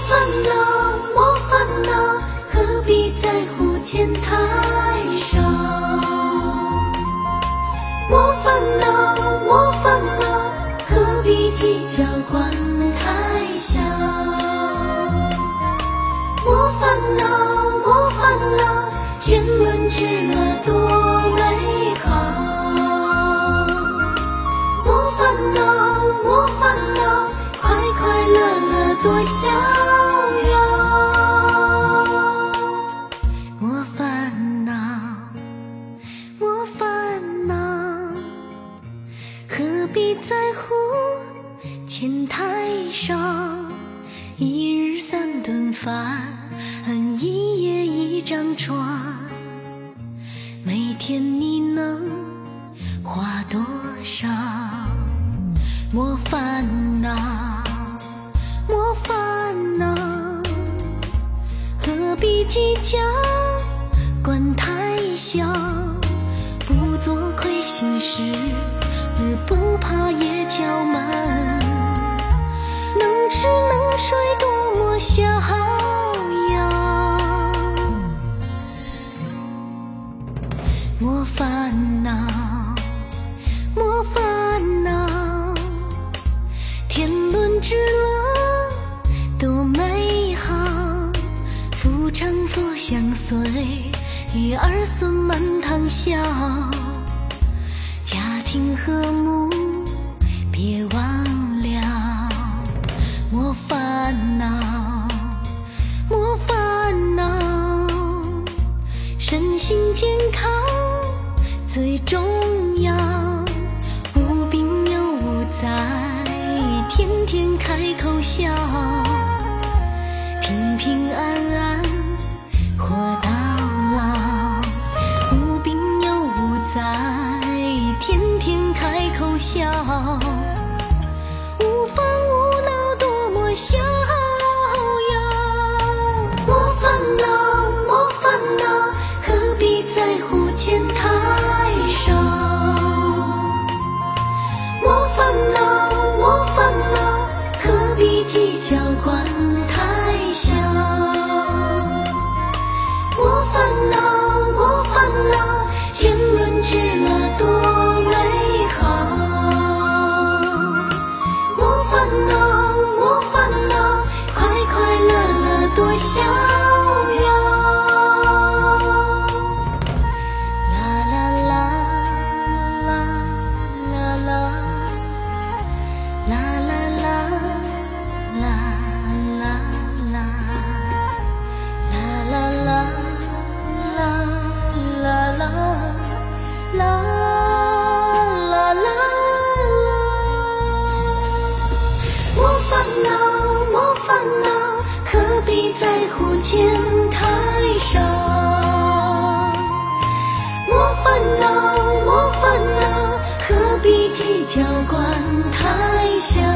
烦恼，莫烦恼，何必在乎钱太少？莫烦恼，莫烦恼，何必计较管太小？莫烦恼，莫烦恼，天伦之乐多美好。莫烦恼，莫烦恼，快快乐乐多逍遥。莫烦恼，莫烦恼，何必在乎钱太少？一日三顿饭，一夜一张床，每天你能花多少？莫烦恼，莫烦恼，何必计较管太小？不做亏心事，不怕夜敲门，能吃能睡多么逍遥。莫烦恼，莫烦恼，天伦之乐多美好。夫唱妇相随，儿孙满堂笑，家庭和睦别忘了。莫烦恼，莫烦恼，身心健康最重要。无病又无灾，天天开口笑，平平安安活到老。无病又无灾，天天开口笑，无烦无恼多么逍遥。莫烦恼，莫烦恼，何必在乎钱太少？莫烦恼，莫烦恼，何必计较管太小？莫烦恼，莫烦恼，天伦之乐多美好。莫烦恼，莫烦恼，快快乐乐多逍遥。啦啦啦啦啦啦，啦啦啦啦啦啦，啦啦啦啦啦啦啦啦。莫烦恼，莫烦恼，何必在乎钱太少？莫烦恼，莫烦恼，何必计较管太小？